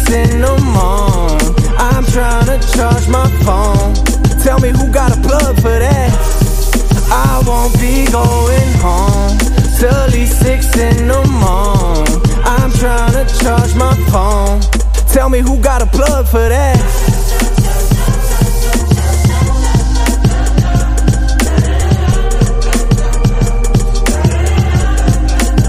in the morning. I'm trying to charge my phone. Tell me who got a plug for that. I won't be going home till at least 6 in the morning. I'm trying to charge my phone. Tell me who got a plug for that.